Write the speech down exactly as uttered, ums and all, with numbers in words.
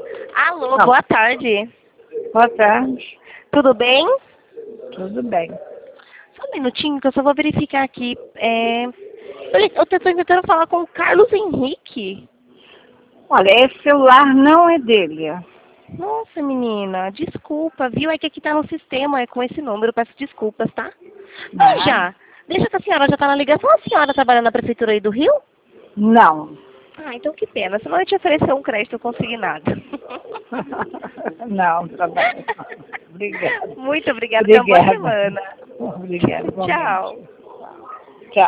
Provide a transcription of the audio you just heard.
Alô, Não. boa tarde. Boa tarde. Tudo bem? Tudo bem. Só um minutinho que eu só vou verificar aqui. É... Eu estou tentando falar com o Carlos Henrique. Olha, esse celular não é dele. Nossa, menina, desculpa, viu? É que aqui tá no sistema, é com esse número, peço desculpas, tá? Ah, Não. já. Deixa que a senhora já tá na ligação. A senhora trabalha na Prefeitura aí do Rio? Não. Ah, então que pena. Senão eu te oferecer um crédito consignado. Não, trabalho. Obrigada. Muito obrigada. Tenha uma boa Obrigada. semana. Obrigada. Igualmente. Tchau.